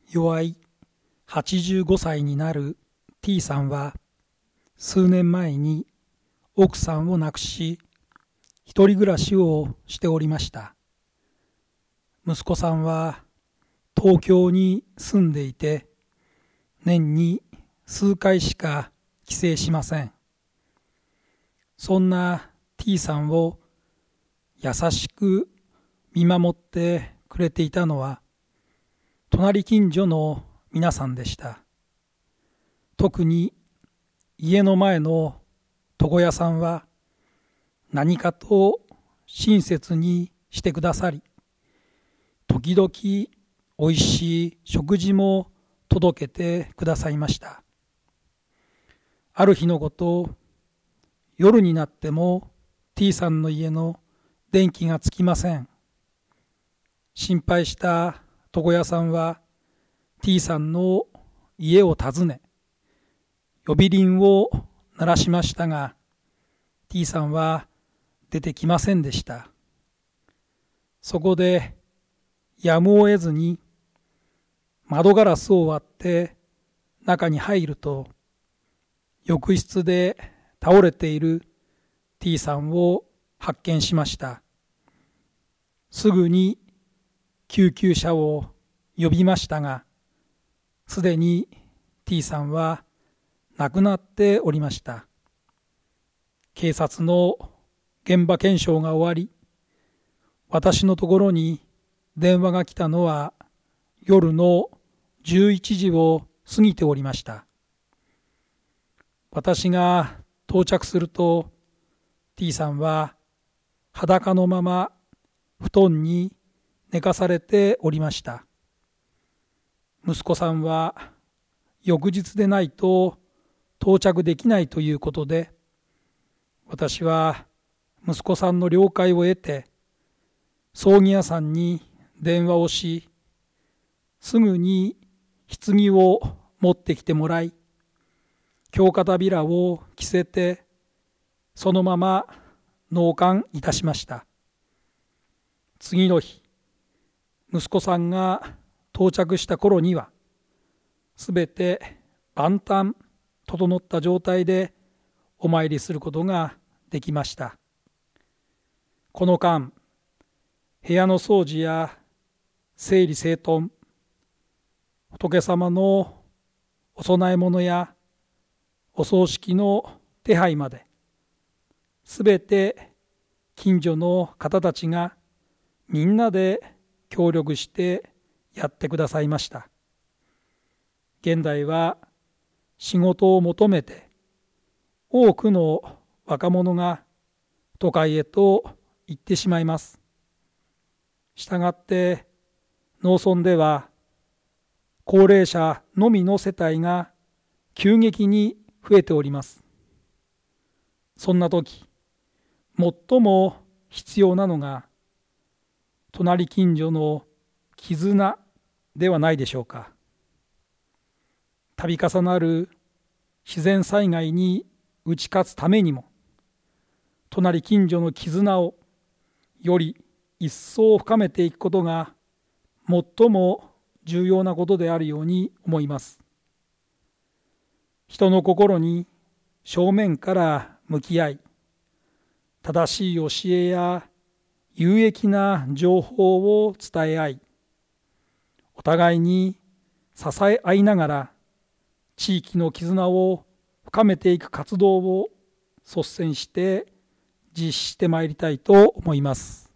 弱い85歳になる T さんは数年前に奥さんを亡くし、一人暮らしをしておりました。息子さんは東京に住んでいて、年に数回しか帰省しません。そんな T さんを優しく見守ってくれていたのは、隣近所の皆さんでした。特に家の前の床屋さんは何かと親切にしてくださり、時々おいしい食事も届けてくださいました。ある日のこと、夜になっても T さんの家の電気がつきません。心配した床屋さんは T さんの家を訪ね、呼び鈴を鳴らしましたが、T さんは出てきませんでした。そこでやむを得ずに窓ガラスを割って中に入ると、浴室で倒れている T さんを発見しました。すぐに救急車を呼びましたが、すでに T さんは亡くなっておりました。警察の現場検証が終わり、私のところに電話が来たのは夜の11時を過ぎておりました。私が到着すると T さんは裸のまま布団に寝かされておりました。息子さんは翌日でないと到着できないということで、私は息子さんの了解を得て葬儀屋さんに電話をし、すぐに棺を持ってきてもらい、京片びらを着せてそのまま納棺いたしました。次の日、息子さんが到着した頃にはすべて万端整った状態でお参りすることができました。この間、部屋の掃除や整理整頓、仏様のお供え物やお葬式の手配まで、すべて近所の方たちがみんなで協力してやってくださいました。現代は仕事を求めて多くの若者が都会へと行ってしまいます。したがって農村では高齢者のみの世帯が急激に増えております。そんな時、最も必要なのが隣近所の絆ではないでしょうか。度重なる自然災害に打ち勝つためにも、隣近所の絆をより一層深めていくことが最も重要なことであるように思います。人の心に正面から向き合い、正しい教えや有益な情報を伝え合い、お互いに支え合いながら地域の絆を深めていく活動を率先して実施してまいりたいと思います。